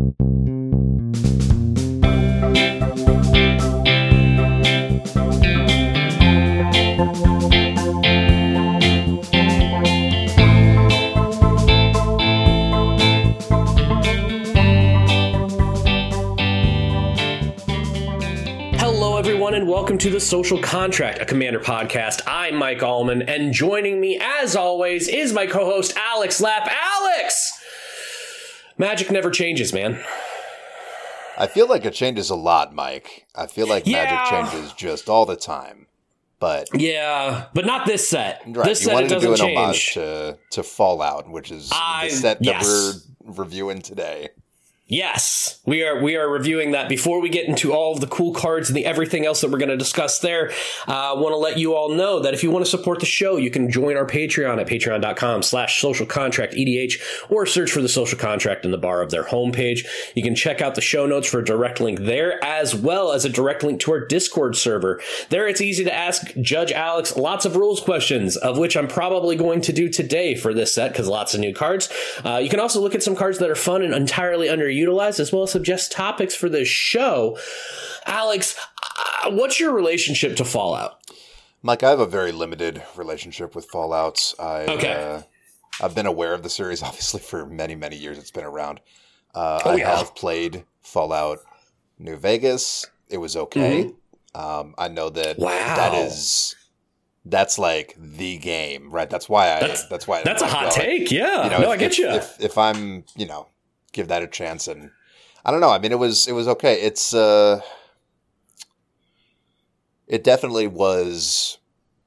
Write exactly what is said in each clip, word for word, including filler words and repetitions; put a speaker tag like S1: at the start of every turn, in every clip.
S1: And welcome to The Social Contract, a Commander podcast. I'm Mike Allman, and joining me, as always, is my co-host, Alex Lapp. Alex! Magic never changes, man.
S2: I feel like it changes a lot, Mike. I feel like
S1: yeah.
S2: Magic changes just all the time. But
S1: yeah, but not this set.
S2: Right,
S1: this
S2: you
S1: set
S2: wanted
S1: it doesn't
S2: to do an
S1: change.
S2: homage to, to Fallout, which is
S1: I,
S2: the set that
S1: yes.
S2: we're reviewing today.
S1: Yes, we are we are reviewing that. Before we get into all of the cool cards and the everything else that we're going to discuss there, I uh, want to let you all know that if you want to support the show, you can join our Patreon at patreon.com slash social contract EDH or search for The Social Contract in the bar of their homepage. You can check out the show notes for a direct link there, as well as a direct link to our Discord server. There, it's easy to ask Judge Alex lots of rules questions, of which I'm probably going to do today for this set, because lots of new cards. Uh, you can also look at some cards that are fun and entirely under utilized, as well as suggest topics for this show. Alex, uh, what's your relationship to Fallout?
S2: Mike, I have a very limited relationship with Fallout. I,
S1: okay.
S2: Uh, I've been aware of the series, obviously, for many, many years it's been around. Uh,
S1: oh,
S2: I
S1: yeah.
S2: have played Fallout New Vegas. It was okay. Mm-hmm. Um, I know that
S1: wow.
S2: that is... That's like the game, right? That's why I...
S1: That's,
S2: that's why.
S1: That's a hot
S2: well,
S1: take, yeah.
S2: You know,
S1: no,
S2: if,
S1: I get
S2: if,
S1: you.
S2: If, if I'm, you know... give that a chance, and I don't know. I mean, it was it was okay. It's uh, it definitely was.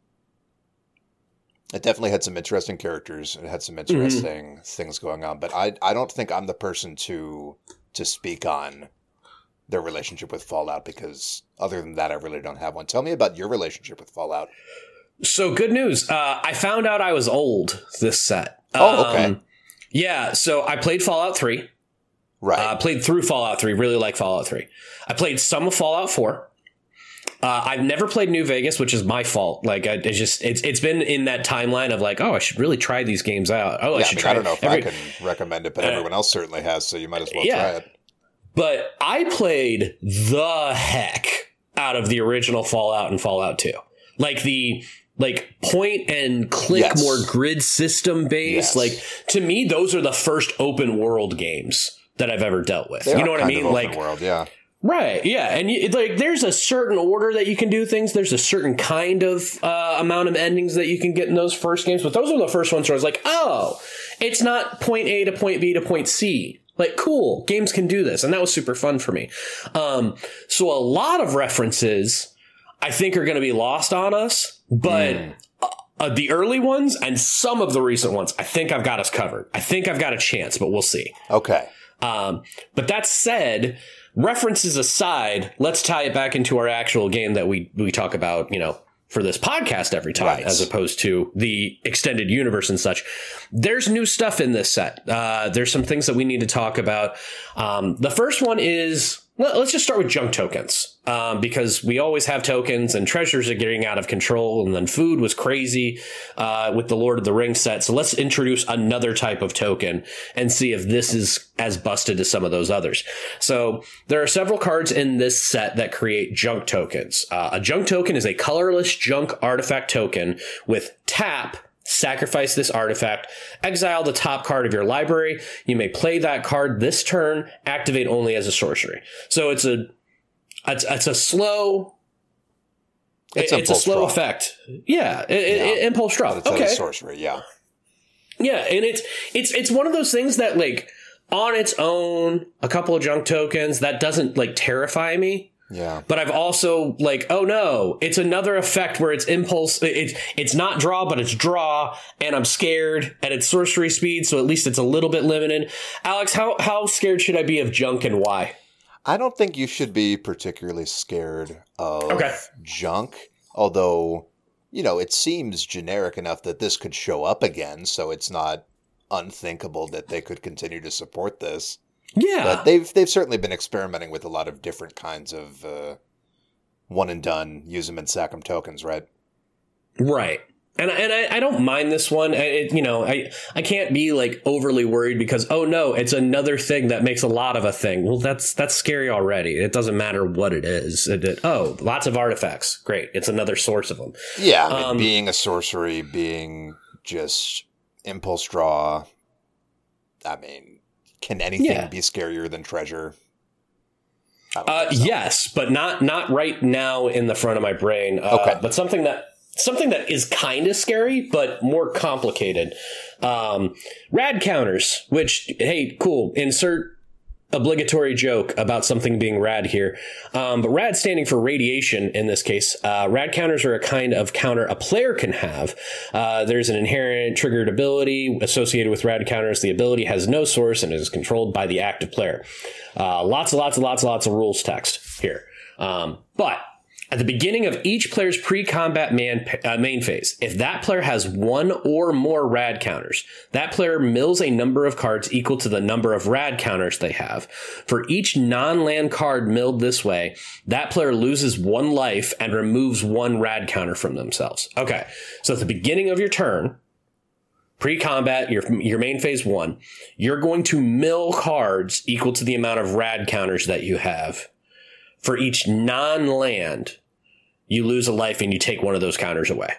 S2: It definitely had some interesting characters. It had some interesting mm-hmm. things going on. But I I don't think I'm the person to to speak on their relationship with Fallout, because other than that, I really don't have one. Tell me about your relationship with Fallout.
S1: So good news. Uh, I found out I was old this set.
S2: Oh, okay.
S1: Um, yeah. So I played Fallout three.
S2: Right.
S1: I uh, played through Fallout three, really like Fallout three. I played some of Fallout four. Uh, I've never played New Vegas, which is my fault. Like, I, it's just, it's it's been in that timeline of like, oh, I should really try these games out. Oh, I
S2: yeah,
S1: should
S2: I mean,
S1: try
S2: I don't know if
S1: every-
S2: I can recommend it, but
S1: uh,
S2: everyone else certainly has, so you might as well
S1: yeah.
S2: try it.
S1: But I played the heck out of the original Fallout and Fallout two. Like the... Like point and click,
S2: yes.
S1: more grid system based.
S2: Yes.
S1: Like, to me, those are the first open world games that I've ever dealt with.
S2: They
S1: you know what I mean?
S2: Open
S1: like,
S2: world, yeah.
S1: Right, yeah, and you, like, there's a certain order that you can do things. There's a certain kind of uh, amount of endings that you can get in those first games. But those are the first ones where I was like, oh, it's not point A to point B to point C. Like, cool, games can do this, and that was super fun for me. Um, so a lot of references, I think, are going to be lost on us. But mm. uh, uh, the early ones and some of the recent ones, I think I've got us covered. I think I've got a chance, but we'll see.
S2: Okay.
S1: Um, but that said, references aside, let's tie it back into our actual game that we, we talk about, you know, for this podcast every time, right. as opposed to the extended universe and such. There's new stuff in this set. Uh, there's some things that we need to talk about. Um, the first one is... Let's just start with junk tokens, um, because we always have tokens and treasures are getting out of control, and then food was crazy uh, with the Lord of the Rings set. So let's introduce another type of token and see if this is as busted as some of those others. So there are several cards in this set that create junk tokens. Uh, a junk token is a colorless junk artifact token with tap. Sacrifice this artifact, exile the top card of your library. You may play that card this turn, activate only as a sorcery. So it's a it's, it's a slow it's, it's a slow draw. effect. Yeah, it,
S2: yeah.
S1: It, impulse draw.
S2: It's
S1: okay.
S2: a sorcery, yeah.
S1: Yeah, and it's it's it's one of those things that, like, on its own, a couple of junk tokens, that doesn't, like, terrify me.
S2: Yeah.
S1: But I've also, like, oh no, it's another effect where it's impulse, it's it's not draw, but it's draw, and I'm scared, and it's sorcery speed, so at least it's a little bit limited. Alex, how, how scared should I be of junk, and why?
S2: I don't think you should be particularly scared of
S1: okay.
S2: junk, although, you know, it seems generic enough that this could show up again, so it's not unthinkable that they could continue to support this.
S1: Yeah,
S2: but they've they've certainly been experimenting with a lot of different kinds of uh, one and done, use them and sack them tokens, right?
S1: Right. And, and I, I don't mind this one. I, it, you know, I, I can't be like overly worried because, oh no, it's another thing that makes a lot of a thing. Well, that's that's scary already. It doesn't matter what it is. It, it, oh, lots of artifacts. Great. It's another source of them.
S2: Yeah. I mean,
S1: Um,
S2: being a sorcery, being just impulse draw. I mean, can anything
S1: Yeah.
S2: be scarier than treasure? I don't
S1: Uh,
S2: think so.
S1: yes, but not not right now in the front of my brain. Uh,
S2: Okay.
S1: But something that something that is kind of scary, but more complicated. Um, rad counters, which, hey, cool. Insert obligatory joke about something being rad here. Um, but rad standing for radiation in this case. Uh, rad counters are a kind of counter a player can have. Uh, there's an inherent triggered ability associated with rad counters. The ability has no source and is controlled by the active player. Uh, lots and lots and lots and lots of rules text here. Um, but at the beginning of each player's pre-combat man, uh, main phase, if that player has one or more rad counters, that player mills a number of cards equal to the number of rad counters they have. For each non-land card milled this way, that player loses one life and removes one rad counter from themselves. Okay, so at the beginning of your turn, pre-combat, your your main phase one, you're going to mill cards equal to the amount of rad counters that you have. For each non-land, you lose a life and you take one of those counters away.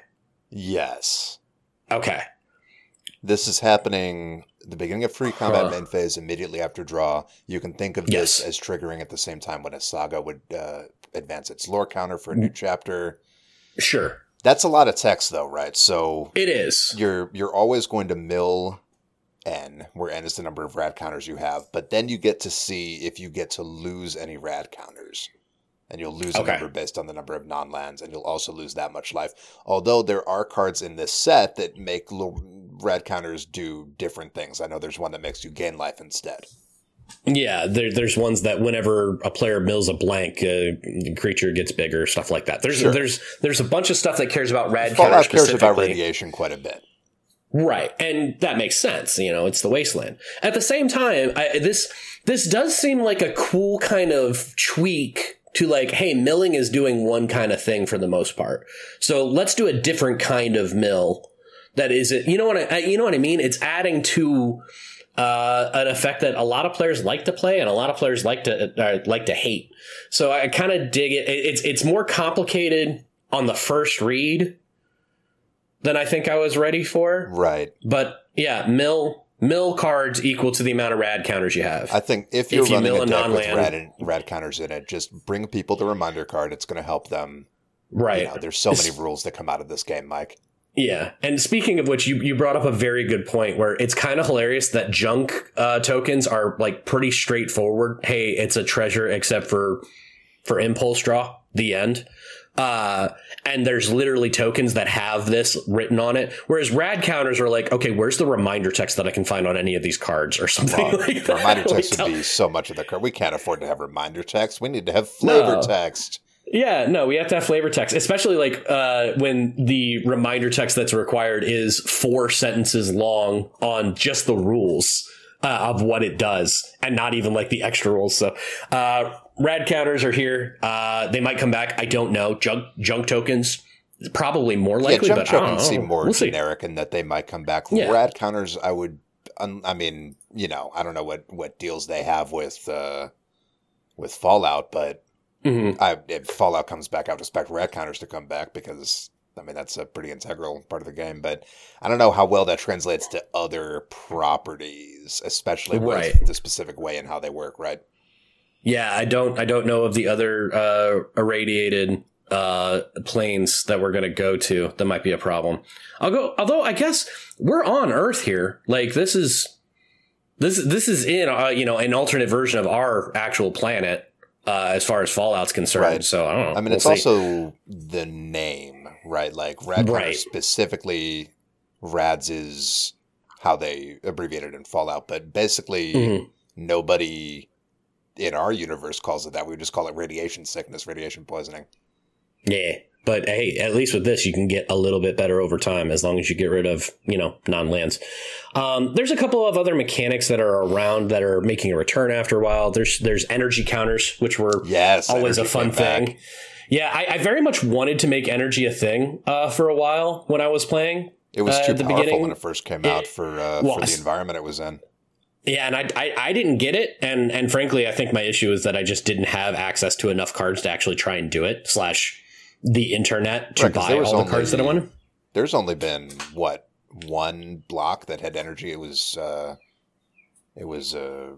S2: Yes.
S1: Okay.
S2: This is happening at the beginning of free combat
S1: Huh.
S2: main phase, immediately after draw. You can think of
S1: Yes.
S2: this as triggering at the same time when a saga would uh, advance its lore counter for a new chapter.
S1: Sure.
S2: That's a lot of text, though, right? So
S1: It is.
S2: you're you're always going to mill N, where N is the number of rad counters you have, but then you get to see if you get to lose any rad counters. And you'll lose
S1: Okay.
S2: a number based on the number of non-lands, and you'll also lose that much life. Although there are cards in this set that make l- rad counters do different things. I know there's one that makes you gain life instead.
S1: Yeah, there, there's ones that whenever a player mills a blank, uh, the creature gets bigger, stuff like that. There's
S2: Sure.
S1: there's there's a bunch of stuff that cares about rad counters
S2: Fallout cares about
S1: specifically.
S2: radiation quite a bit.
S1: Right, and that makes sense. You know, it's the wasteland. At the same time, I, this this does seem like a cool kind of tweak to like, hey, milling is doing one kind of thing for the most part. So let's do a different kind of mill. That is it. You know what I? You know what I mean? It's adding to uh, an effect that a lot of players like to play and a lot of players like to uh, like to hate. So I kind of dig it. It's it's more complicated on the first read than I think I was ready for.
S2: Right.
S1: But yeah, mill mill cards equal to the amount of rad counters you have.
S2: I think if you're
S1: If you
S2: running
S1: mill
S2: a
S1: a
S2: deck with
S1: non-land-
S2: rad, rad counters in it, just bring people the reminder card. It's going to help them.
S1: right.
S2: You know, there's so many rules that come out of this game, Mike.
S1: Yeah. And speaking of which, you, you brought up a very good point where it's kind of hilarious that junk uh, tokens are like pretty straightforward. Hey, it's a treasure except for for impulse draw, the end. Uh, and there's literally tokens that have this written on it. Whereas rad counters are like, okay, where's the reminder text that I can find on any of these cards or something
S2: Well,
S1: like that?
S2: reminder
S1: Like,
S2: text
S1: tell-
S2: would be so much of the card. We can't afford to have reminder text. We need to have flavor
S1: No.
S2: text.
S1: Yeah, no, we have to have flavor text, especially like uh, when the reminder text that's required is four sentences long on just the rules uh, of what it does and not even like the extra rules. So uh, rad counters are here. Uh, they might come back. I don't know. Junk, junk tokens, probably more likely,
S2: yeah, junk
S1: but I don't
S2: tokens
S1: know.
S2: seem more
S1: We'll see.
S2: generic in that they might come back.
S1: Yeah.
S2: Rad counters, I would. un- I mean, you know, I don't know what, what deals they have with uh, with Fallout, but
S1: Mhm.
S2: I, if Fallout comes back, I would expect rad counters to come back because I mean that's a pretty integral part of the game. But I don't know how well that translates to other properties, especially with
S1: Right.
S2: the specific way and how they work. Right?
S1: Yeah, I don't. I don't know of the other uh, irradiated uh, planes that we're going to go to. That might be a problem. I'll go. Although I guess we're on Earth here. Like this is this this is in uh, you know an alternate version of our actual planet uh, as far as Fallout's concerned.
S2: Right.
S1: So I don't know.
S2: I mean,
S1: We'll
S2: it's
S1: see.
S2: also the name, right? Like rad counters
S1: Right.
S2: specifically, rads is how they abbreviate it in Fallout, but basically
S1: Mhm.
S2: nobody in our universe calls it that. We just call it radiation sickness, radiation poisoning.
S1: Yeah. But hey, at least with this, you can get a little bit better over time as long as you get rid of, you know, non-lands. Um, there's a couple of other mechanics that are around that are making a return after a while. There's there's energy counters, which were
S2: yes,
S1: always a fun thing. Back. Yeah, I, I very much wanted to make energy a thing uh, for a while when I was playing.
S2: It was
S1: uh,
S2: too
S1: at the
S2: powerful
S1: beginning.
S2: when it first came out for uh, well, for the environment it was in.
S1: Yeah, and I, I I didn't get it, and and frankly, I think my issue is that I just didn't have access to enough cards to actually try and do it. Slash. The internet to right, buy all only, the cards that I wanted.
S2: There's only been what one block that had energy. It was uh, it was uh,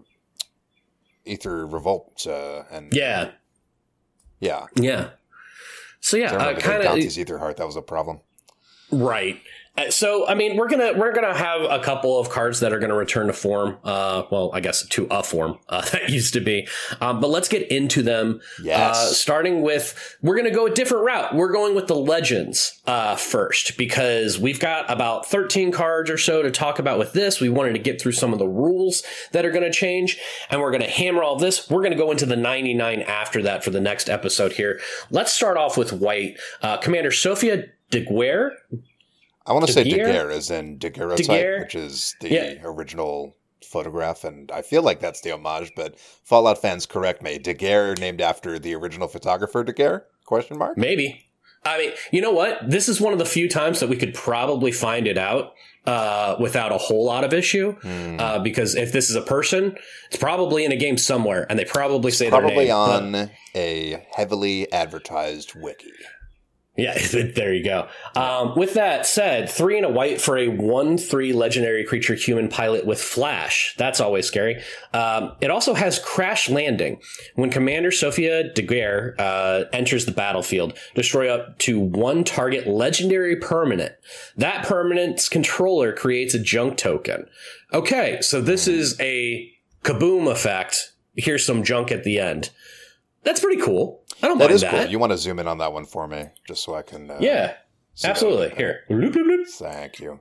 S2: Aether Revolt, uh, and
S1: yeah,
S2: yeah,
S1: yeah. So yeah, uh, kind of
S2: Aether Heart. That was a problem,
S1: right? Uh, so I mean, we're gonna we're gonna have a couple of cards that are gonna return to form. Uh, well, I guess to a form uh, that used to be. Um, but let's get into them.
S2: Yes.
S1: Uh, starting with, we're gonna go a different route. We're going with the legends uh, first because we've got about thirteen cards or so to talk about with this. We wanted to get through some of the rules that are gonna change, and we're gonna hammer all this. We're gonna go into the ninety-nine after that for the next episode here. Let's start off with white. Uh, Commander Sophia de Guerre.
S2: I want to say Daguerre as in daguerreotype,
S1: Daguerre.
S2: which is the
S1: yeah.
S2: original photograph, and I feel like that's the homage, but Fallout fans correct me. Daguerre named after the original photographer Daguerre? Question mark?
S1: Maybe. I mean, you know what? This is one of the few times that we could probably find it out uh, without a whole lot of issue, mm. uh, because if this is a person, it's probably in a game somewhere, and they probably
S2: it's
S1: say
S2: probably
S1: their name.
S2: on
S1: but...
S2: a heavily advertised wiki.
S1: Yeah, there you go. Um, with that said, three and a white for a one three legendary creature human pilot with flash. That's always scary. Um, it also has crash landing. When Commander Sophia de Guerre uh, enters the battlefield, destroy up to one target legendary permanent. That permanent's controller creates a junk token. Okay, so this is a kaboom effect. Here's some junk at the end. That's pretty cool. I don't
S2: that
S1: mind
S2: is
S1: that.
S2: Cool. You want to zoom in on that one for me, just so I can. Uh,
S1: yeah, absolutely. Here.
S2: Thank you.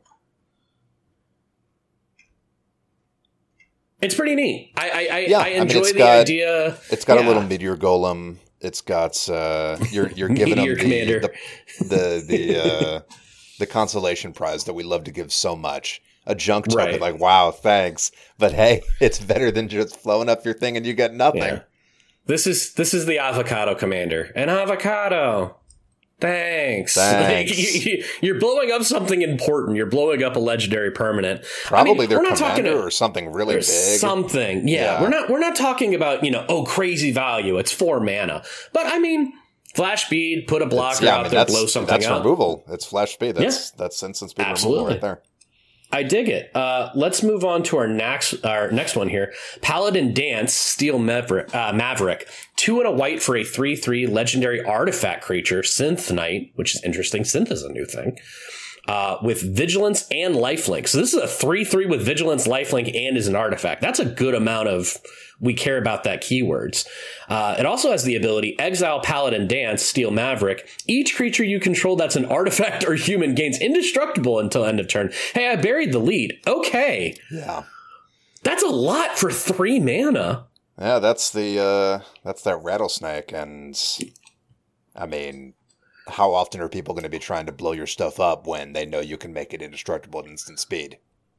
S1: It's pretty neat. I I, I,
S2: yeah,
S1: I enjoy
S2: I mean,
S1: the
S2: got,
S1: idea.
S2: It's got
S1: yeah.
S2: a little meteor golem. It's got uh, you're you're giving them the, the the the uh, the consolation prize that we love to give so much. A junk token,
S1: right.
S2: like wow, thanks, but hey, it's better than just flowing up your thing and you get nothing.
S1: Yeah. This is this is the avocado commander. An avocado. Thanks.
S2: Thanks.
S1: Like, you, you're blowing up something important. You're blowing up a legendary permanent.
S2: Probably
S1: I mean,
S2: their
S1: we're not
S2: commander
S1: talking
S2: or something really big.
S1: Something. Yeah,
S2: yeah.
S1: We're not we're not talking about, you know, oh, crazy value. It's four mana. But I mean, flash speed, put a blocker
S2: yeah,
S1: out
S2: I mean,
S1: there, blow something
S2: that's
S1: up.
S2: That's removal. It's flash speed. That's
S1: yeah.
S2: that's instant speed
S1: Absolutely.
S2: removal right there.
S1: I dig it. Uh, let's move on to our next, our next one here. Paladin Dance, Steel Maverick, uh, Maverick. Two and a white for a three three legendary artifact creature, Synth Knight, which is interesting. Synth is a new thing. Uh, with Vigilance and Lifelink. So this is a three three with Vigilance, Lifelink, and is an artifact. That's a good amount of we care about that keywords. Uh, it also has the ability Exile Paladin Dance, Steel Maverick. Each creature you control that's an artifact or human gains indestructible until end of turn. Hey, I buried the lead. Okay.
S2: Yeah.
S1: That's a lot for three mana.
S2: Yeah, that's the uh, that's that rattlesnake, and I mean, how often are people going to be trying to blow your stuff up when they know you can make it indestructible at instant speed?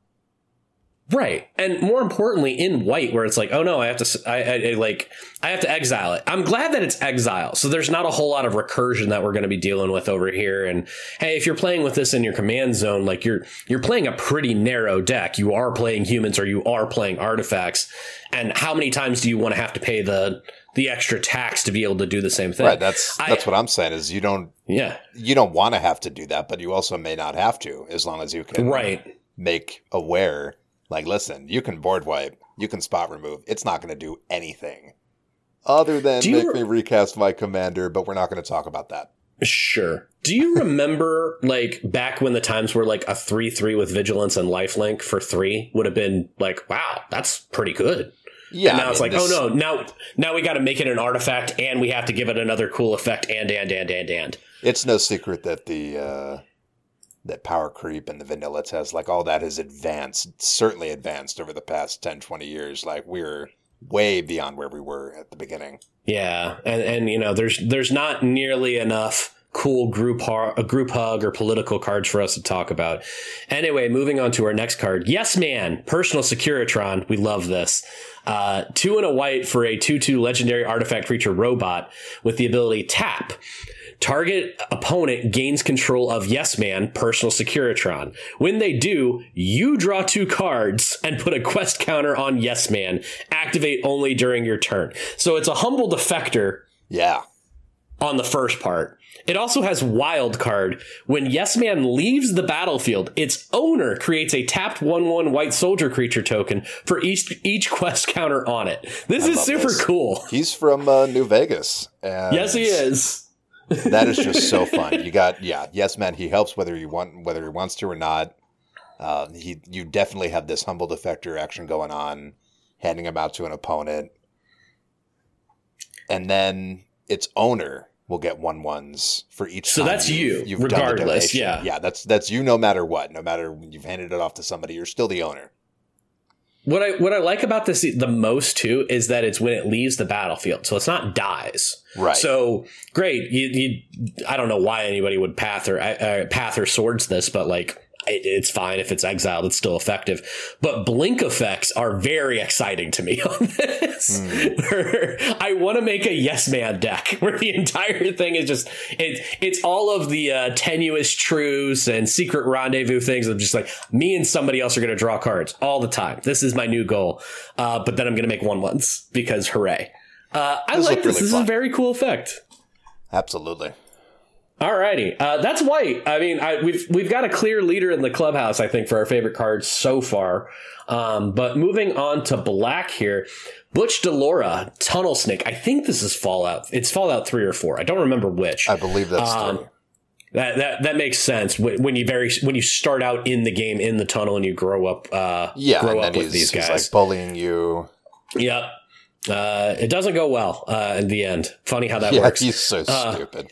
S1: Right. And more importantly, in white, where it's like, oh no, I have to, I, I, I like, I have to exile it. I'm glad that it's exile. So there's not a whole lot of recursion that we're going to be dealing with over here. And hey, if you're playing with this in your command zone, like you're, you're playing a pretty narrow deck. You are playing humans or you are playing artifacts. And how many times do you want to have to pay the, the extra tax to be able to do the same thing?
S2: Right. That's, that's I, what I'm saying is you don't,
S1: yeah,
S2: you don't want to have to do that, but you also may not have to as long as you can
S1: right.
S2: make aware. Like, listen, you can board wipe, you can spot remove. It's not going to do anything other than
S1: do
S2: make
S1: you,
S2: me recast my commander, but we're not going to talk about that.
S1: Sure. Do you remember, like, back when the times were like a three three with Vigilance and Lifelink for three would have been like, wow, that's pretty good.
S2: Yeah.
S1: And now
S2: I
S1: it's
S2: mean,
S1: like,
S2: this...
S1: oh no, now now we got to make it an artifact and we have to give it another cool effect and, and, and, and, and.
S2: It's no secret that the... Uh... that power creep and the vanilla test, like all that has advanced, certainly advanced over the past ten, twenty years. Like we're way beyond where we were at the beginning.
S1: Yeah. And, and you know, there's there's not nearly enough cool group har- a group hug or political cards for us to talk about. Anyway, moving on to our next card. Yes Man, Personal Securitron. We love this. Uh, two and a white for a two two legendary artifact creature robot with the ability tap. Target opponent gains control of Yes Man, Personal Securitron. When they do, you draw two cards and put a quest counter on Yes Man. Activate only during your turn. So it's a humble defector.
S2: Yeah.
S1: On the first part. It also has Wild Card. When Yes Man leaves the battlefield, its owner creates a tapped one one white soldier creature token for each each quest counter on it. This I is super this. cool.
S2: He's from uh, New Vegas. And
S1: yes, he is.
S2: That is just so fun. You got, yeah, Yes Man, he helps whether you want, whether he wants to or not. Uh, he, you definitely have this humble defector action going on, handing him out to an opponent. And then its owner will get one ones for each.
S1: So that's you, you've regardless. Yeah.
S2: Yeah. That's, that's you no matter what, no matter you've handed it off to somebody, you're still the owner.
S1: What I what I like about this the most too is that it's when it leaves the battlefield, so it's not dies.
S2: Right.
S1: So great. You, you I don't know why anybody would path or uh, path or swords this, but like it, it's fine if it's exiled. It's still effective. But blink effects are very exciting to me on this. Mm. I want to make a Yes Man deck where the entire thing is just it. It's all of the uh, tenuous truce and secret rendezvous things. I'm just like me and somebody else are going to draw cards all the time. This is my new goal. Uh, but then I'm going to make one ones because hooray! Uh, I this like this. Really this fun. is a very cool effect.
S2: Absolutely.
S1: Alrighty, uh, that's white. I mean, I, we've we've got a clear leader in the clubhouse, I think, for our favorite cards so far. Um, but moving on to black here, Butch Delora, Tunnel Snake. I think this is Fallout. It's Fallout three or four. I don't remember which.
S2: I believe that's um, three.
S1: That that that makes sense when you very when you start out in the game in the tunnel and you grow up. Uh,
S2: yeah,
S1: grow
S2: and
S1: up
S2: then
S1: with
S2: he's,
S1: these guys.
S2: He's like bullying you.
S1: Yep. Uh, it doesn't go well uh, in the end. Funny how that
S2: yeah,
S1: works.
S2: He's so
S1: uh,
S2: stupid.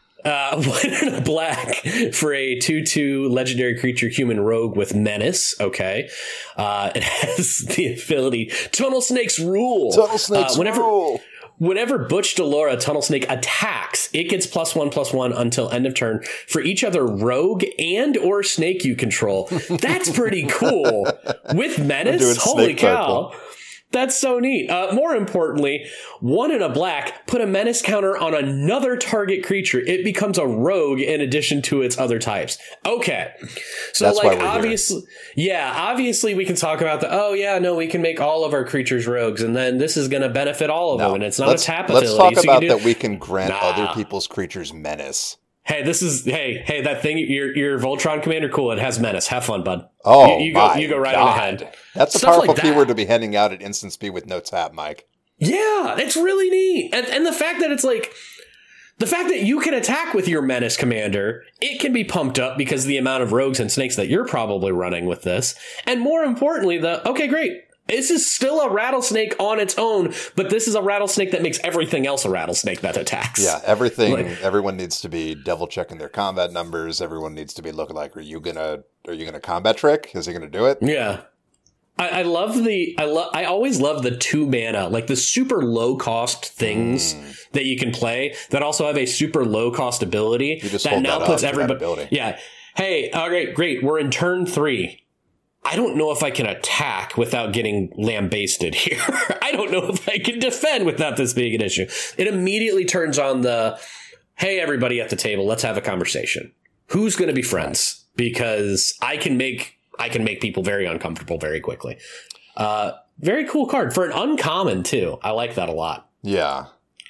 S1: Uh, white and a black for a two two legendary creature human rogue with menace. Okay. Uh, it has the ability Tunnel Snake's Rule.
S2: Tunnel Snake's
S1: uh, whenever,
S2: Rule.
S1: Whenever Butch Delora, Tunnel Snake, attacks, it gets plus one, plus one until end of turn for each other rogue and or snake you control. That's pretty cool. With menace? Holy cow. Purple. That's so neat. Uh, more importantly, one in a black, put a menace counter on another target creature. It becomes a rogue in addition to its other types. Okay. So
S2: That's
S1: like obviously, here. yeah, obviously we can talk about the, oh yeah, no, we can make all of our creatures rogues and then this is going to benefit all of no, them and it's not a tap
S2: let's
S1: ability.
S2: Let's talk
S1: so
S2: about
S1: do,
S2: that we can grant
S1: nah.
S2: other people's creatures menace.
S1: Hey, this is hey hey that thing your your Voltron commander, cool. It has menace. Have fun, bud.
S2: Oh,
S1: you, you go you go right
S2: God.
S1: on ahead.
S2: That's a
S1: Stuff
S2: powerful
S1: like
S2: keyword to be handing out at instant speed with no tap, Mike.
S1: Yeah, it's really neat, and and the fact that it's like the fact that you can attack with your menace commander, it can be pumped up because of the amount of rogues and snakes that you're probably running with this, and more importantly, the okay, great. This is still a rattlesnake on its own, but this is a rattlesnake that makes everything else a rattlesnake that attacks.
S2: Yeah, everything. Like, everyone needs to be double checking their combat numbers. Everyone needs to be looking like, are you gonna, are you gonna combat trick? Is he gonna do it?
S1: Yeah, I, I love the. I love. I always love the two mana, like the super low cost things mm. that you can play that also have a super low cost ability
S2: you just
S1: that now
S2: that
S1: puts everybody. Yeah. Hey, all right, great. We're in turn three. I don't know if I can attack without getting lambasted here. I don't know if I can defend without this being an issue. It immediately turns on the, hey, everybody at the table, let's have a conversation. Who's going to be friends? Because I can make I can make people very uncomfortable very quickly. Uh, very cool card for an uncommon too. I like that a lot.
S2: Yeah.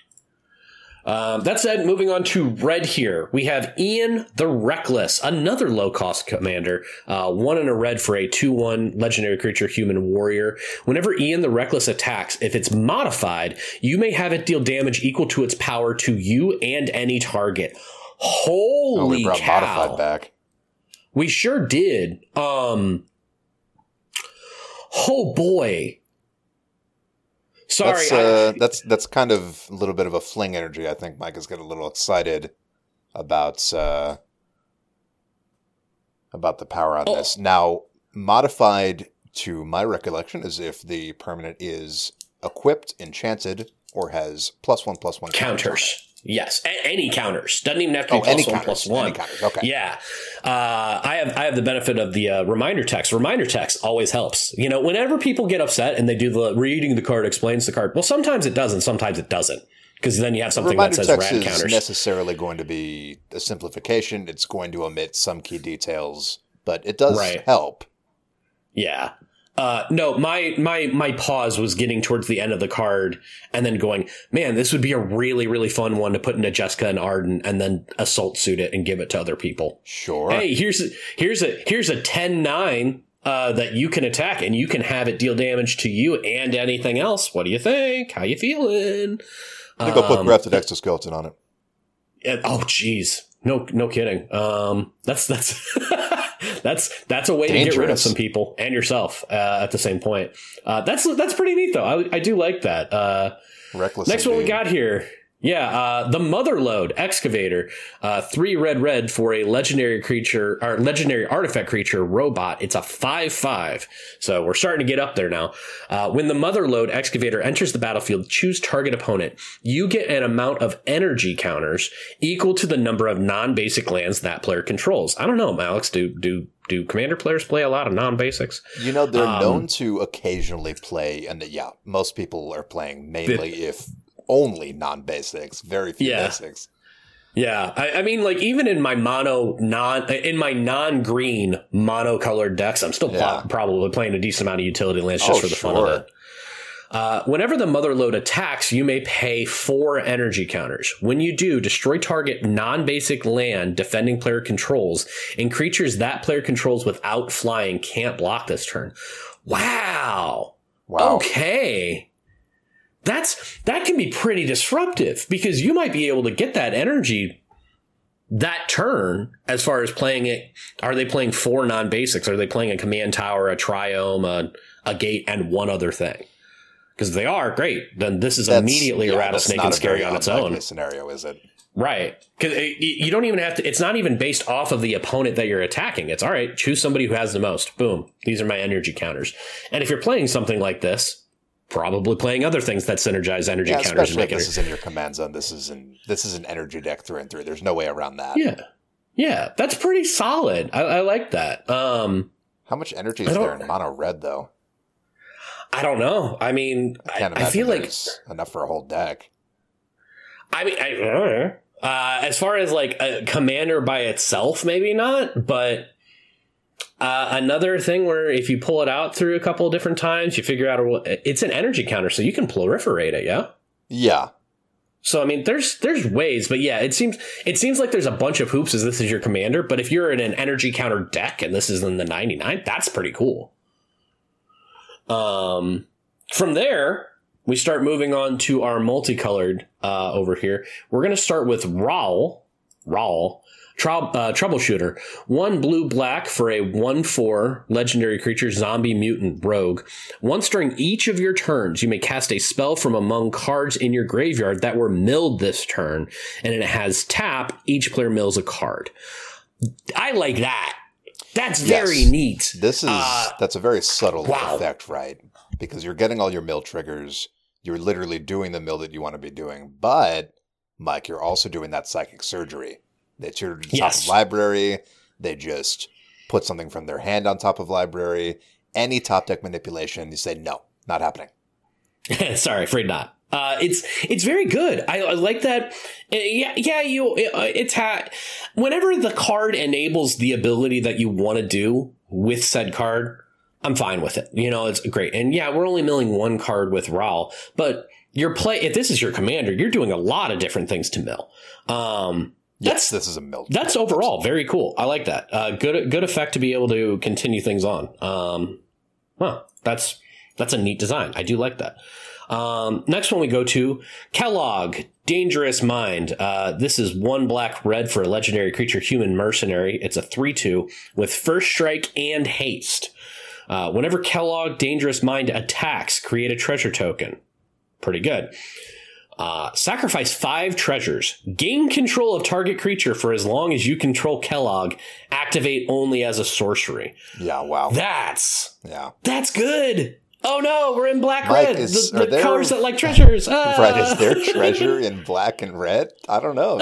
S1: Um, that said, moving on to red here, we have Ian the Reckless, another low-cost commander, uh, one in a red for a two one legendary creature human warrior. Whenever Ian the Reckless attacks, if it's modified, you may have it deal damage equal to its power to you and any target. Holy
S2: oh, we brought
S1: cow.
S2: Modified back.
S1: We sure did. Um, oh, boy. Sorry,
S2: that's, uh, I, that's that's kind of a little bit of a fling energy. I think Mike is getting a little excited about uh, about the power on oh. this. Now, modified to my recollection is if the permanent is equipped, enchanted, or has plus one plus one
S1: counters. Yes, A- any counters. Doesn't even have to be
S2: oh,
S1: plus
S2: any
S1: one,
S2: counters.
S1: plus one.
S2: Any counters. Okay.
S1: Yeah, uh, I have I have the benefit of the uh, reminder text. Reminder text always helps. You know, whenever people get upset and they do the reading the card explains the card. Well, sometimes it does, and sometimes it doesn't, because then you have something
S2: reminder
S1: that says
S2: text
S1: rad
S2: is
S1: counters.
S2: necessarily going to be a simplification. It's going to omit some key details, but it does
S1: Right.
S2: help.
S1: Yeah. Uh, no, my, my, my pause was getting towards the end of the card and then going, man, this would be a really, really fun one to put into Jessica and Arden and then assault suit it and give it to other people.
S2: Sure.
S1: Hey, here's, here's a, here's a ten nine, uh, that you can attack and you can have it deal damage to you and anything else. What do you think? How you feeling?
S2: I think I'll put
S1: Um,
S2: grafted exoskeleton on it.
S1: Yeah, oh, geez. No, no kidding. Um, that's, that's, that's, that's a way
S2: Dangerous.
S1: to get rid of some people and yourself, uh, at the same point. Uh, that's, that's pretty neat though. I, I do like that. Uh,
S2: Reckless.
S1: next one we
S2: indeed.
S1: got here. Yeah. Uh, the Motherlode Excavator, uh, three red, red for a legendary creature or legendary artifact creature robot. It's a five, five. So we're starting to get up there now. Uh, when the Motherlode Excavator enters the battlefield, choose target opponent. You get an amount of energy counters equal to the number of non-basic lands that player controls. I don't know, Alex. Do, do, do commander players play a lot of non-basics?
S2: You know, they're
S1: Um,
S2: known to occasionally play, and yeah, most people are playing mainly if only non-basics, very few
S1: Yeah.
S2: basics.
S1: Yeah, I, I mean, like even in my mono non in my non-green monocolored decks, I'm still
S2: Yeah.
S1: pro- probably playing a decent amount of utility lands just
S2: Oh,
S1: for the fun
S2: sure.
S1: of it. Uh, whenever the Motherlode attacks, you may pay four energy counters. When you do, destroy target non-basic land defending player controls, and creatures that player controls without flying can't block this turn. Wow.
S2: Wow.
S1: Okay. That's that can be pretty disruptive because you might be able to get that energy that turn as far as playing it. Are they playing four non-basics? Are they playing a command tower, a triome, a, a gate, and one other thing? Because if they are, great. Then this is
S2: That's-
S1: immediately a
S2: yeah,
S1: rattlesnake
S2: that's
S1: and
S2: not a
S1: scary
S2: very
S1: on its
S2: unlikely
S1: own.
S2: scenario, is it?
S1: Right. Because you don't even have to, it's not even based off of the opponent that you're attacking. It's all right, choose somebody who has the most. Boom. These are my energy counters. And if you're playing something like this, probably playing other things that synergize energy
S2: Yeah,
S1: counters. And
S2: especially
S1: make
S2: if this
S1: it,
S2: is in your command zone. This is in this is an energy deck through and through. There's no way around that.
S1: yeah. Yeah. That's pretty solid. I, I like that. Um,
S2: How much energy
S1: I
S2: is
S1: don't-
S2: there in mono red though?
S1: I don't know. I mean,
S2: I
S1: I,
S2: can't
S1: I
S2: imagine
S1: feel like,
S2: there's enough for a whole deck.
S1: I mean, I, uh, as far as like a commander by itself, maybe not, but uh, another thing where if you pull it out through a couple of different times, you figure out a, it's an energy counter, so you can proliferate it. Yeah.
S2: Yeah.
S1: So I mean, there's there's ways, but yeah, it seems it seems like there's a bunch of hoops as this is your commander. But if you're in an energy counter deck and this is in the ninety-nine, that's pretty cool. Um, from there, we start moving on to our multicolored uh, over here. We're going to start with Rawl. Rawl. Trou- uh, troubleshooter. One blue black for a one four legendary creature, zombie mutant rogue. Once during each of your turns, you may cast a spell from among cards in your graveyard that were milled this turn, and it has tap. Each player mills a card. I like that. That's very
S2: Yes.
S1: neat.
S2: This is
S1: Uh,
S2: that's a very subtle
S1: wow.
S2: effect, right? Because you're getting all your mill triggers. You're literally doing the mill that you want to be doing. But, Mike, you're also doing that psychic surgery. They turn to the top
S1: Yes.
S2: of library. They just put something from their hand on top of library. Any top deck manipulation, you say, no, not happening.
S1: Sorry, afraid not. Uh, it's it's very good. I, I like that. Uh, yeah, yeah. You, uh, it's ha- whenever the card enables the ability that you want to do with said card, I'm fine with it. You know, it's great. And yeah, we're only milling one card with Rawl, but your play. If this is your commander, you're doing a lot of different things to mill. Um,
S2: Yes, this is a mill.
S1: that's overall very cool. I like that. Uh, good good effect to be able to continue things on. Um, well, that's that's a neat design. I do like that. Um, next one we go to Kellogg, Dangerous Mind. Uh, this is one black red for a legendary creature, human mercenary. It's a three two with first strike and haste. Uh, whenever Kellogg, Dangerous Mind attacks, create a treasure token. Pretty good. Uh, sacrifice five treasures. Gain control of target creature for as long as you control Kellogg. Activate only as a sorcery.
S2: Yeah, wow.
S1: That's
S2: yeah.
S1: that's good. Oh no, we're in black
S2: Mike,
S1: red.
S2: is-
S1: the the
S2: there-
S1: colors that like treasures. Ah.
S2: Right? Is there treasure in black and red? I don't know. Like,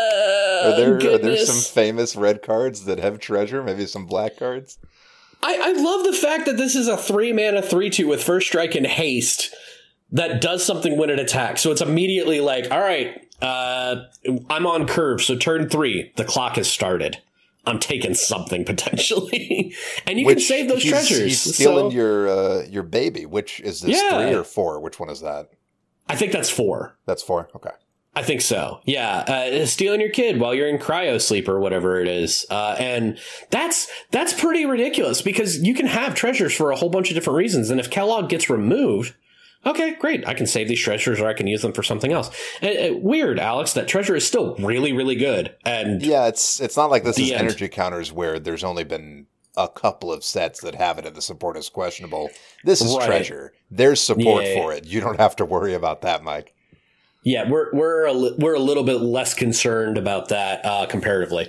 S2: are there are there
S1: goodness.
S2: some famous red cards that have treasure? Maybe some black cards.
S1: I, I love the fact that this is a three mana three two with first strike and haste that does something when it attacks. So it's immediately like, all right, uh, I'm on curve. So turn three, the clock has started. I'm taking something potentially, and you
S2: Which
S1: can save those
S2: he's,
S1: treasures.
S2: He's stealing
S1: So-
S2: your uh, your baby. Which is this
S1: Yeah.
S2: three or four? Which one is that?
S1: I think that's four.
S2: That's four. Okay.
S1: I think so. Yeah, uh, stealing your kid while you're in cryo sleep or whatever it is, uh, and that's that's pretty ridiculous because you can have treasures for a whole bunch of different reasons, and if Kellogg gets removed, okay, great, I can save these treasures or I can use them for something else. Uh, uh, weird, Alex, that treasure is still really, really good, and
S2: Yeah, it's it's not like this
S1: The
S2: is
S1: end.
S2: energy counters where there's only been a couple of sets that have it and the support is questionable. This is
S1: Right.
S2: treasure. There's support
S1: Yeah.
S2: for it. You don't have to worry about that, Mike.
S1: yeah, we're we're a, li- we're a little bit less concerned about that uh, comparatively.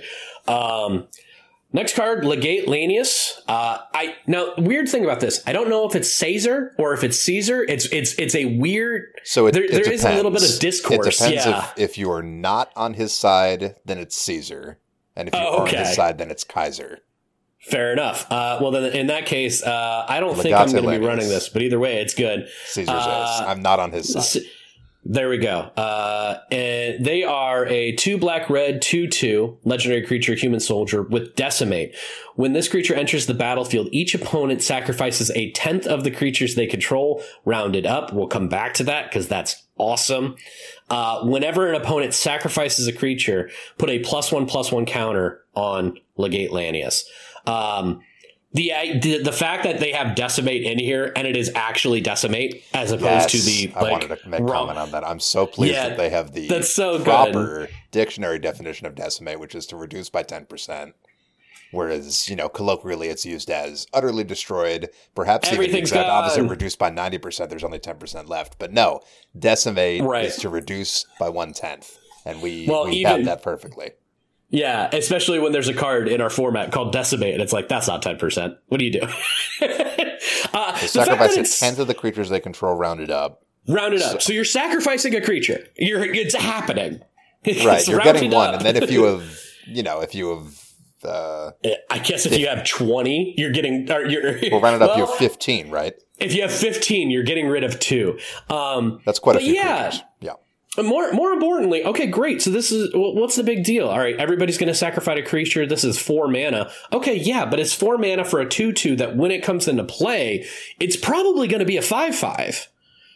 S1: Um, Next card, Legate Lanius. Uh, I now weird thing about this. I don't know if it's Caesar or if it's Caesar. It's it's it's a weird.
S2: So it,
S1: There-
S2: it
S1: there
S2: depends.
S1: is a little bit of discourse,
S2: It depends
S1: yeah.
S2: if, if you are not on his side, then it's Caesar. And if you
S1: Oh,
S2: are on
S1: okay.
S2: his side, then it's Kaiser.
S1: Fair enough. Uh, well, then in that case, uh, I don't think
S2: Legate
S1: I'm going to be
S2: Lanius.
S1: running this, but either way, it's good.
S2: Caesar's
S1: Uh,
S2: is. I'm not on his side.
S1: S- There we go. Uh, and they are a two black red two two legendary creature human soldier with Decimate. When this creature enters the battlefield, each opponent sacrifices a tenth of the creatures they control, rounded up. We'll come back to that because that's awesome. Uh, whenever an opponent sacrifices a creature, put a plus one plus one counter on Legate Lanius. Um, The, the the fact that they have Decimate in here and it is actually Decimate as opposed to the
S2: I
S1: like
S2: wanted to make
S1: wrong-
S2: comment on that. I'm so pleased
S1: Yeah,
S2: that they have the
S1: that's so good.
S2: proper dictionary definition of decimate, which is to reduce by ten percent. Whereas, you know, colloquially it's used as utterly destroyed, perhaps even the
S1: Everything's
S2: exact opposite,
S1: gone.
S2: reduced by ninety percent. There's only ten percent left. But no, decimate
S1: Right.
S2: is to reduce by one-tenth. And we,
S1: Well,
S2: we
S1: even-
S2: have that perfectly.
S1: Yeah, especially when there's a card in our format called Decimate, and it's like, that's not ten percent. What do you do? uh,
S2: They
S1: the fact that
S2: sacrifice a
S1: it's
S2: tenth of the creatures they control rounded up.
S1: rounded up. So you're sacrificing a creature. You're It's happening.
S2: Right,
S1: It's
S2: you're getting
S1: rounded
S2: one.
S1: up.
S2: And then if you have, you know, if you have... Uh,
S1: I guess if you have twenty, you're getting... Or you're,
S2: well, rounded up, you
S1: well,
S2: have fifteen, right?
S1: if you have fifteen, you're getting rid of two. Um,
S2: That's quite a
S1: but
S2: few
S1: yeah.
S2: creatures. Yeah.
S1: But More, more importantly, okay, great. So this is well, what's the big deal? All right, everybody's going to sacrifice a creature. This is four mana. Okay, yeah, but it's four mana for a two-two. That when it comes into play, it's probably going to be a five-five,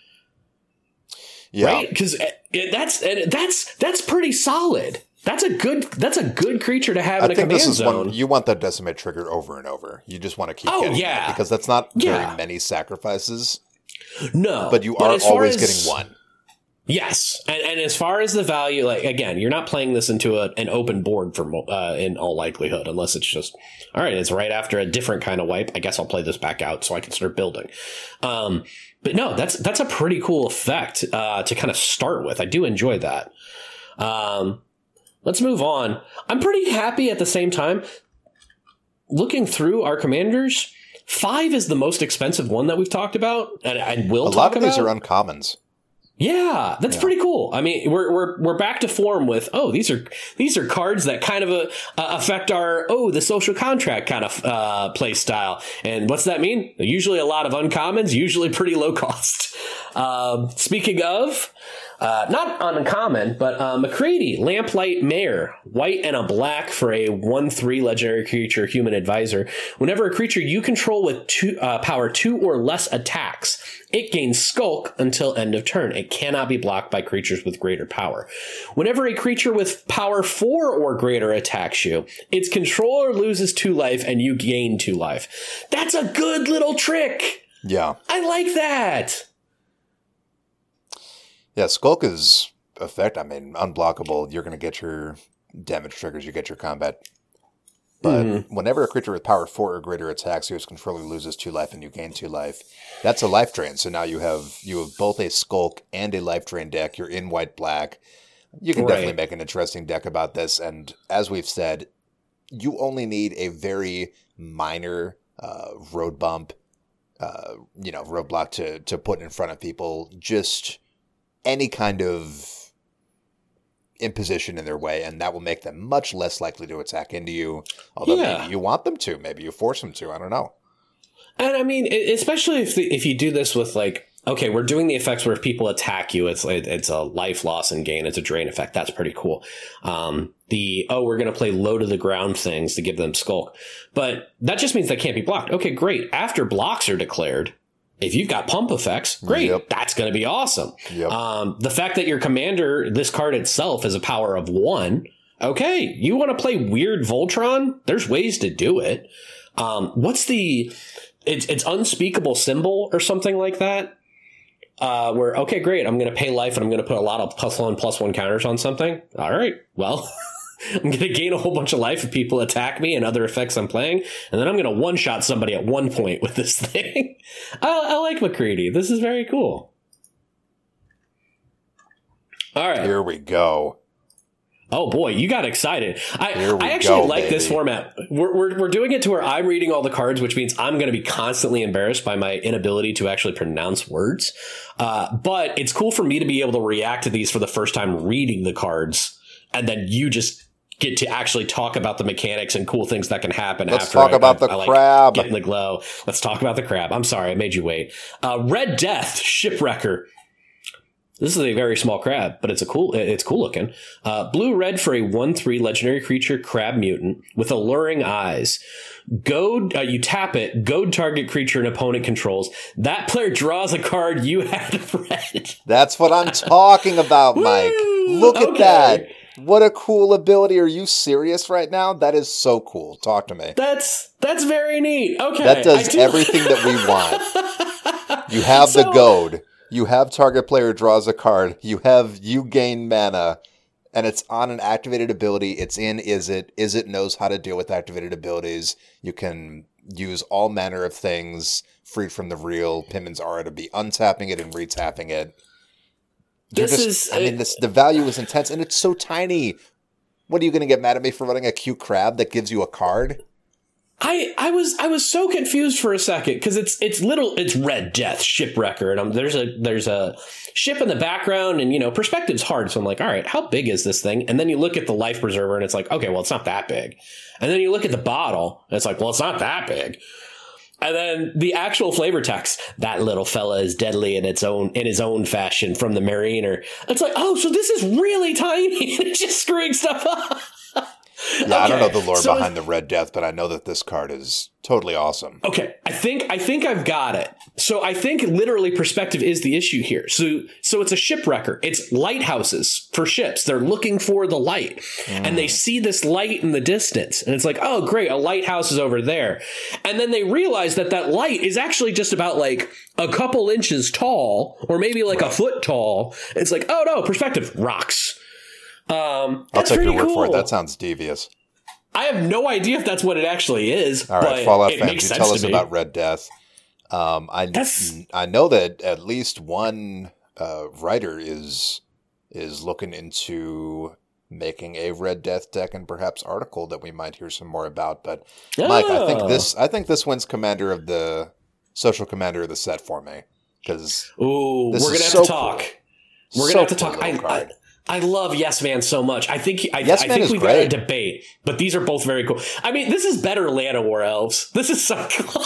S2: Yeah.
S1: right? Because that's that's that's pretty solid. That's a good that's a good creature to have
S2: I
S1: in a
S2: think
S1: command
S2: this is
S1: zone.
S2: one you want that decimate trigger over and over. You just want to keep
S1: Oh,
S2: getting
S1: yeah.
S2: that because that's not
S1: Yeah.
S2: very many sacrifices,
S1: no,
S2: but you are
S1: as far
S2: always
S1: as-
S2: getting one.
S1: Yes, and, and as far as the value, like again, you're not playing this into a, an open board for mo- uh, in all likelihood, unless it's just all right. It's right after a different kind of wipe. I guess I'll play this back out so I can start building. Um, but no, that's that's a pretty cool effect uh, to kind of start with. I do enjoy that. Um, let's move on. I'm pretty happy at the same time. Looking through our commanders, five is the most expensive one that we've talked about, and I will
S2: A
S1: talk
S2: lot of
S1: about.
S2: these are uncommons.
S1: Yeah, that's
S2: Yeah.
S1: pretty cool. I mean, we're we're we're back to form with oh these are these are cards that kind of uh, uh, affect our oh the social contract kind of uh, play style. And what's that mean? Usually a lot of uncommons, usually pretty low cost. Um, speaking of. Uh, not uncommon, but uh, McCready, Lamplight Mare, white and a black for a one three legendary creature, human advisor. Whenever a creature you control with two, uh, power two or less attacks, it gains Skulk until end of turn. It cannot be blocked by creatures with greater power. Whenever a creature with power four or greater attacks you, its controller loses two life and you gain two life. That's a good little trick.
S2: Yeah.
S1: I like that.
S2: Yeah, Skulk is effect. I mean, unblockable. You're going to get your damage triggers. You get your combat. But
S1: Mhm.
S2: whenever a creature with power four or greater attacks, whose controller loses two life and you gain two life, that's a life drain. So now you have you have both a Skulk and a life drain deck. You're in white black. You can
S1: Right.
S2: definitely make an interesting deck about this. And as we've said, you only need a very minor uh, road bump uh, you know, roadblock to, to put in front of people. Just any kind of imposition in their way, and that will make them much less likely to attack into you. Although yeah. maybe you want them to, maybe you force them to. I don't know.
S1: And I mean, especially if the, if you do this with like, okay, we're doing the effects where if people attack you, it's it's a life loss and gain. It's a drain effect. That's pretty cool. Um, the, oh, we're going to play low to the ground things to give them skulk. But that just means they can't be blocked. Okay, great. After blocks are declared, if you've got pump effects, great. Yep. That's going to be awesome. Yep. Um, the fact that your commander, this card itself, is a power of one. Okay, you want to play weird Voltron? There's ways to do it. Um, what's the, it's, it's unspeakable symbol or something like that. Uh, where, okay, great, I'm going to pay life and I'm going to put a lot of plus one, plus one counters on something. All right, well, I'm going to gain a whole bunch of life if people attack me and other effects I'm playing. And then I'm going to one-shot somebody at one point with this thing. I, I like McCready. This is very cool. All right.
S2: Here we go.
S1: Oh boy, you got excited. I, I actually go, like baby. this format. We're, we're we're doing it to where I'm reading all the cards, which means I'm going to be constantly embarrassed by my inability to actually pronounce words. Uh, but it's cool for me to be able to react to these for the first time reading the cards, and then you just get to actually talk about the mechanics and cool things that can happen.
S2: Let's
S1: after
S2: talk
S1: I,
S2: about
S1: I,
S2: the
S1: I, I
S2: crab.
S1: Like, get in the glow. Let's talk about the crab. I'm sorry, I made you wait. Uh, Red Death, Shipwrecker. This is a very small crab, but it's a cool. It's cool looking. Uh, blue red for a one three legendary creature crab mutant with alluring eyes. Goad. Uh, you tap it. Goad target creature an opponent controls. That player draws a card you had read.
S2: That's what I'm talking about, Mike. Look at okay. that. What a cool ability. Are you serious right now? That is so cool. Talk to me.
S1: That's that's very neat. Okay,
S2: that does do- everything that we want. You have so- the goad. You have target player draws a card. You have you gain mana, and it's on an activated ability. It's in Izzet. Izzet knows how to deal with activated abilities. You can use all manner of things freed from the real Pimmons Aura to be untapping it and retapping it. You're this just, is. I mean, this the value is intense, and it's so tiny. What are you going to get mad at me for running a cute crab that gives you a card?
S1: I, I was I was so confused for a second because it's it's little it's Red Death Shipwrecker and I'm, there's a there's a ship in the background and you know perspective's hard, so I'm like, all right, how big is this thing? And then you look at the life preserver and it's like, okay, well, it's not that big. And then you look at the bottle and it's like, well, it's not that big. And then the actual flavor text, that little fella is deadly in its own in his own fashion from the Mariner. It's like, oh, so this is really tiny and it's just screwing stuff up.
S2: Yeah, okay. I don't know the lore so, behind the Red Death, but I know that this card is totally awesome.
S1: Okay, I think I think I've got it. So I think literally perspective is the issue here. So so it's a shipwrecker. It's lighthouses for ships. They're looking for the light, mm. and they see this light in the distance, and it's like, oh, great, a lighthouse is over there. And then they realize that that light is actually just about like a couple inches tall, or maybe like right. a foot tall. It's like, oh no, perspective, rocks. Um,
S2: I'll take your word cool. for it. That sounds devious.
S1: I have no idea if that's what it actually is.
S2: All right,
S1: but
S2: Fallout
S1: it
S2: fans,
S1: makes
S2: you
S1: sense
S2: tell
S1: to
S2: us
S1: me.
S2: about Red Death. Um, I
S1: that's...
S2: I know that at least one uh, writer is is looking into making a Red Death deck and perhaps article that we might hear some more about. But oh. Mike, I think this I think this wins commander of the social commander of the set for me because
S1: ooh, we're gonna have
S2: so
S1: to talk.
S2: Cool.
S1: We're
S2: so
S1: gonna have to
S2: cool
S1: talk. I, I, I love Yes Man so much. I think I,
S2: yes
S1: I
S2: Man
S1: think
S2: is
S1: we've
S2: great.
S1: got a debate, but these are both very cool. I mean, this is better Land of War Elves. This is so cool.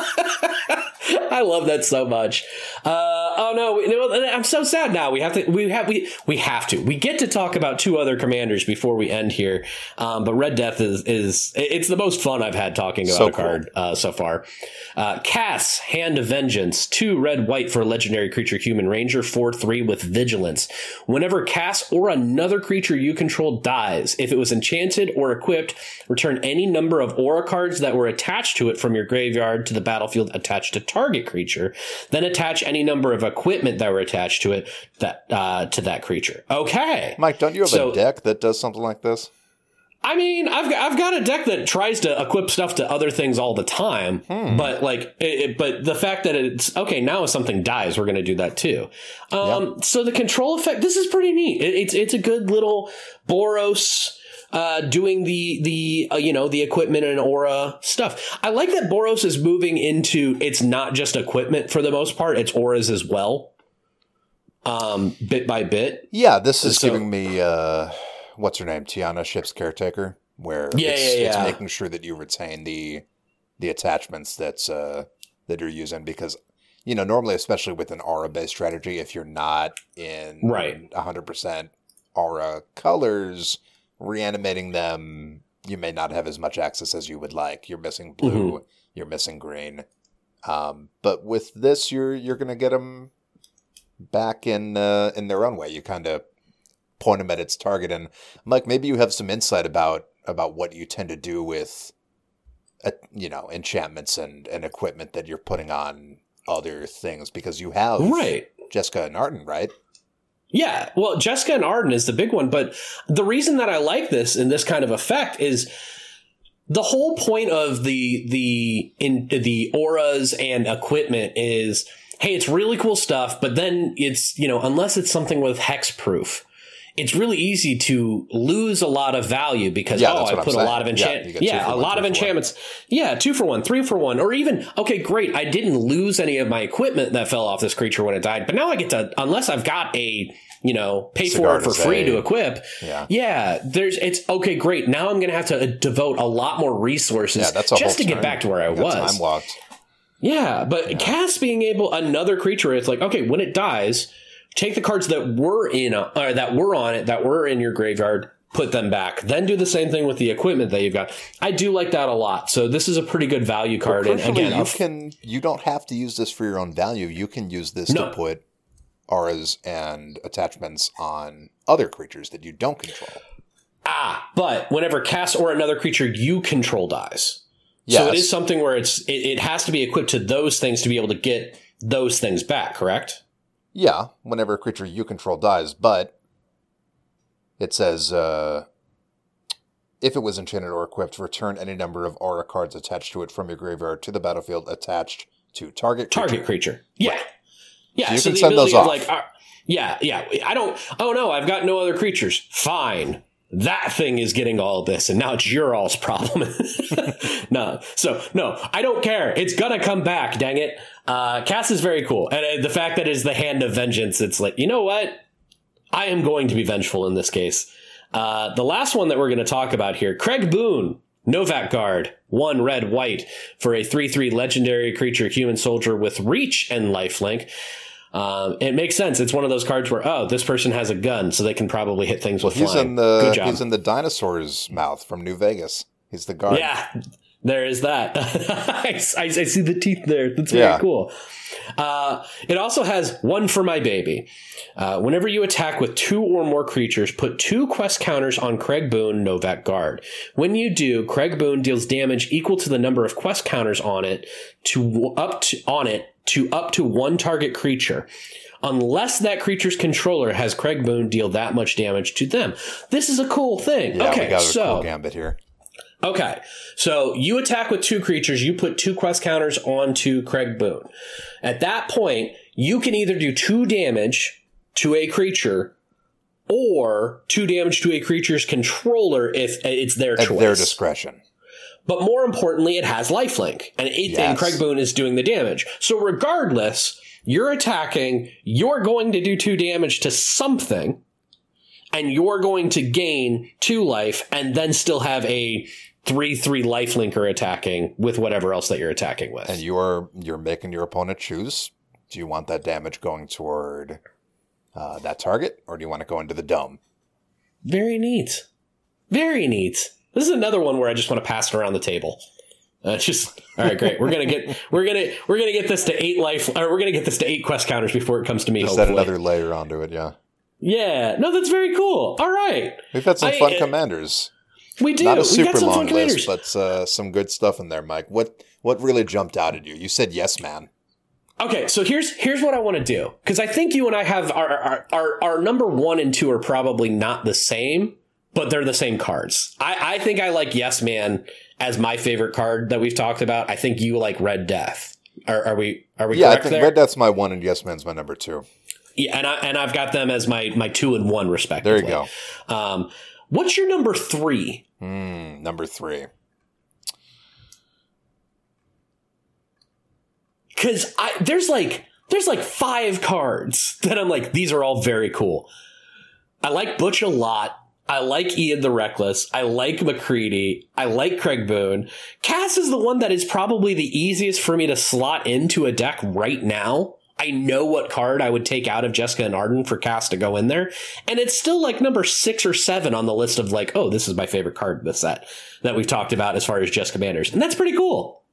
S1: I love that so much. Uh, oh no, no, I'm so sad now. We have to. We have. We we have to. We get to talk about two other commanders before we end here. Um, but Red Death is is it's the most fun I've had talking about
S2: so
S1: a card
S2: cool.
S1: uh, so far. Uh, Cass, Hand of Vengeance, two red white for a legendary creature, human ranger, four three with vigilance. Whenever Cass or another creature you control dies, if it was enchanted or equipped, return any number of aura cards that were attached to it from your graveyard to the battlefield attached to target creature. Then attach any number of equipment that were attached to it that uh, to that creature. Okay,
S2: Mike, don't you have
S1: so,
S2: a deck that does something like this?
S1: I mean, I've got, I've got a deck that tries to equip stuff to other things all the time, hmm. but like, it, but the fact that it's okay now, if something dies, we're going to do that too. Um, yep. So the control effect, this is pretty neat. It, it's it's a good little Boros uh, doing the the uh, you know the equipment and aura stuff. I like that Boros is moving into it's not just equipment for the most part; it's auras as well, um, bit by bit.
S2: Yeah, this is
S1: so,
S2: giving me uh, what's her name, Tiana, Ship's caretaker, where
S1: yeah,
S2: it's,
S1: yeah, yeah.
S2: it's making sure that you retain the the attachments that's uh, that you're using because. You know, normally, especially with an aura-based strategy, if you're not in
S1: right.
S2: one hundred percent aura colors, reanimating them, you may not have as much access as you would like. You're missing blue, mm-hmm. you're missing green. Um, but with this, you're you're going to get them back in uh, in their own way. You kind of point them at its target. And, Mike, maybe you have some insight about, about what you tend to do with, uh, you know, enchantments and, and equipment that you're putting on other things because you have
S1: right.
S2: Jessica and Arden, right?
S1: Yeah, well, Jessica and Arden is the big one, but the reason that I like this and this kind of effect is the whole point of the the in the auras and equipment is, hey, it's really cool stuff, but then it's, you know, unless it's something with hexproof, it's really easy to lose a lot of value because,
S2: yeah,
S1: oh, I put a lot of enchant, yeah, yeah a one, lot of enchantments. One. Yeah, two for one, three for one, or even, okay, great, I didn't lose any of my equipment that fell off this creature when it died, but now I get to, unless I've got a, you know, pay Cigar for it for free to equip. Yeah. yeah, there's, it's, okay, great, now I'm going to have to devote a lot more resources yeah, that's a just to get back to where I was.
S2: Time walked.
S1: Yeah, but yeah. Cass being able, another creature, it's like, okay, when it dies, take the cards that were in, or that were on it, that were in your graveyard, put them back. Then do the same thing with the equipment that you've got. I do like that a lot. So this is a pretty good value card.
S2: And
S1: again,
S2: you can you don't have to use this for your own value. You can use this no. to put auras and attachments on other creatures that you don't control.
S1: Ah, but whenever Cass or another creature you control dies, yes. so it is something where it's it, it has to be equipped to those things to be able to get those things back. Correct?
S2: Yeah, whenever a creature you control dies, but it says, uh, if it was enchanted or equipped, return any number of aura cards attached to it from your graveyard to the battlefield attached to target creature.
S1: Target creature. Yeah. Right. Yeah,
S2: so you
S1: so
S2: can
S1: the
S2: send those off.
S1: Like, uh, yeah, yeah. I don't, oh no, I've got no other creatures. Fine. That thing is getting all of this, and now it's your all's problem. no, so no, I don't care. It's gonna come back. Dang it! Uh, Cass is very cool, and uh, the fact that it's the hand of vengeance. It's like, you know what? I am going to be vengeful in this case. Uh, the last one that we're going to talk about here, Craig Boone, Novak Guard, one red white for a three three legendary creature, human soldier with reach and lifelink. Um, it makes sense. It's one of those cards where, oh, this person has a gun, so they can probably hit things with
S2: well, he's
S1: flying.
S2: In the,
S1: Good job.
S2: He's in the dinosaur's mouth from New Vegas. He's the guard.
S1: Yeah, there is that. I, I, I see the teeth there. That's very yeah. cool. Uh, it also has one for my baby. Uh, whenever you attack with two or more creatures, put two quest counters on Craig Boone, Novak Guard. When you do, Craig Boone deals damage equal to the number of quest counters on it to up to, on it to up to one target creature, unless that creature's controller has Craig Boone deal that much damage to them. This is a cool thing.
S2: Yeah,
S1: okay,
S2: we got a
S1: so
S2: cool gambit here.
S1: Okay, so you attack with two creatures, you put two quest counters onto Craig Boone. At that point, you can either do two damage to a creature or two damage to a creature's controller if it's their
S2: At
S1: choice. At
S2: their discretion.
S1: But more importantly, it has lifelink, and, it,
S2: yes.
S1: and Craig Boone is doing the damage. So regardless, you're attacking, you're going to do two damage to something, and you're going to gain two life, and then still have a three three lifelinker attacking with whatever else that you're attacking with.
S2: And you're you're making your opponent choose. Do you want that damage going toward uh, that target, or do you want to go into the dome?
S1: Very neat. Very neat. This is another one where I just want to pass it around the table. Uh, just all right, great. We're gonna get we're gonna we're gonna get this to eight life, or we're gonna get this to eight quest counters before it comes to me.
S2: Just
S1: hopefully.
S2: add another layer onto it, yeah.
S1: Yeah, no, that's very cool. All right,
S2: we've had some
S1: I,
S2: fun
S1: uh,
S2: commanders.
S1: We do.
S2: Not a
S1: we
S2: super
S1: got some
S2: long
S1: fun commanders.
S2: list, but uh, some good stuff in there, Mike. What what really jumped out at you? You said yes, man.
S1: Okay, so here's here's what I want to do, because I think you and I have our, our our our number one and two are probably not the same, but they're the same cards. I, I think I like Yes Man as my favorite card that we've talked about. I think you like Red Death. Are, are we are we
S2: yeah,
S1: correct
S2: I think
S1: there?
S2: Red Death's my one and Yes Man's my number two.
S1: Yeah, and I and I've got them as my my two and one respectively.
S2: There you go.
S1: Um, What's your number three?
S2: Mm, number three.
S1: Because I there's like there's like five cards that I'm like, these are all very cool. I like Butch a lot. I like Ian the Reckless. I like McCready. I like Craig Boone. Cass is the one that is probably the easiest for me to slot into a deck right now. I know what card I would take out of Jessica and Arden for Cass to go in there. And it's still like number six or seven on the list of like, oh, this is my favorite card in the set that we've talked about as far as Jessica Commanders. And that's pretty cool.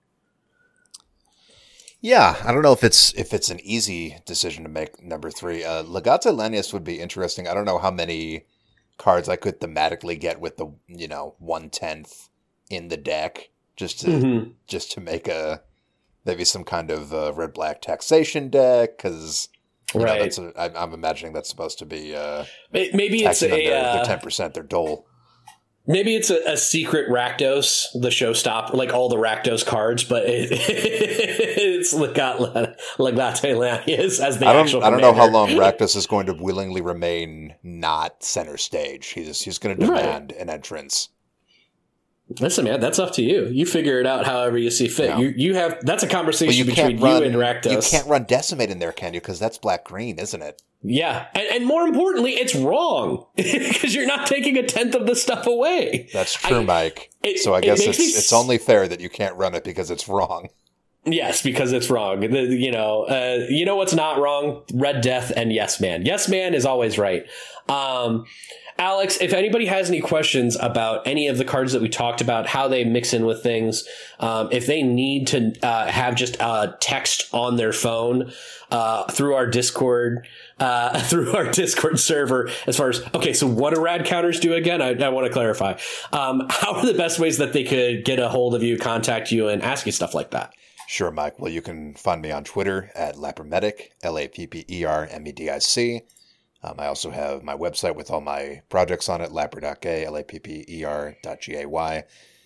S2: Yeah, I don't know if it's if it's an easy decision to make number three. Uh, Legata Lanius would be interesting. I don't know how many cards I could thematically get with the, you know, one tenth in the deck just to mm-hmm. just to make a maybe some kind of uh, red black taxation deck, because right. know, that's a, I, I'm imagining that's supposed to be uh,
S1: maybe it's a
S2: their,
S1: uh,
S2: their ten percent their dole.
S1: Maybe it's a, a secret Rakdos, the showstopper, like all the Rakdos cards, but it, it's Legate Lanius as the
S2: I don't,
S1: actual
S2: I don't
S1: commander.
S2: know how long Rakdos is going to willingly remain not center stage. He's he's going to demand right. an entrance.
S1: Listen, man, that's up to you. You figure it out however you see fit.
S2: No.
S1: You you have that's a conversation
S2: you
S1: between
S2: run,
S1: you and Rakdos.
S2: You can't run Decimate in there, can you? Because that's black green, isn't it?
S1: Yeah, and, and more importantly, it's wrong because you're not taking a tenth of the stuff away.
S2: That's true, I, Mike. It, so I
S1: it
S2: guess it's
S1: s-
S2: it's only fair that you can't run it because it's wrong.
S1: Yes, because it's wrong. The, you know, uh, you know what's not wrong? Red Death and Yes Man. Yes Man is always right. Um, Alex, if anybody has any questions about any of the cards that we talked about, how they mix in with things, um, if they need to uh, have just uh, text on their phone uh, through our Discord, uh, through our Discord server, as far as, okay, so what do rad counters do again? I, I want to clarify. Um, how are the best ways that they could get a hold of you, contact you, and ask you stuff like that?
S2: Sure, Mike. Well, you can find me on Twitter at Lappermedic, L A P P E R M E D I C. Um, I also have my website with all my projects on it, lapper dot gay, L A P P E R dot G A Y,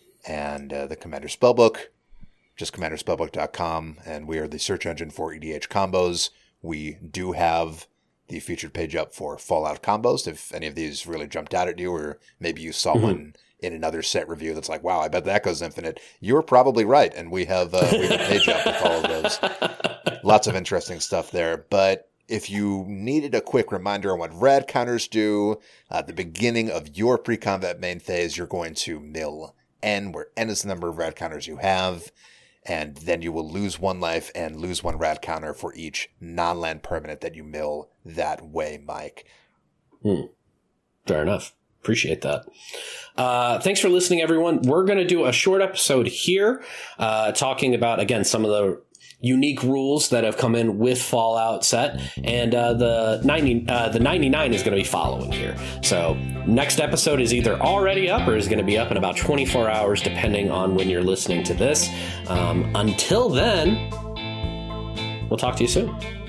S2: and uh, the Commander Spellbook, just commander spellbook dot com, and we are the search engine for E D H combos. We do have the featured page up for Fallout combos, if any of these really jumped out at you, or maybe you saw mm-hmm. one in another set review that's like, wow, I bet that goes infinite. You're probably right, and we have, uh, we have a page up with all of those. Lots of interesting stuff there, but if you needed a quick reminder on what rad counters do, at the beginning of your pre-combat main phase, you're going to mill N, where N is the number of rad counters you have, and then you will lose one life and lose one rad counter for each non-land permanent that you mill that way, Mike.
S1: Hmm. Fair enough. Appreciate that. Uh, thanks for listening, everyone. We're going to do a short episode here, uh, talking about, again, some of the unique rules that have come in with Fallout set, and uh, the ninety, uh, the ninety-nine is going to be following here. So next episode is either already up or is going to be up in about twenty-four hours, depending on when you're listening to this. Um, until then, we'll talk to you soon.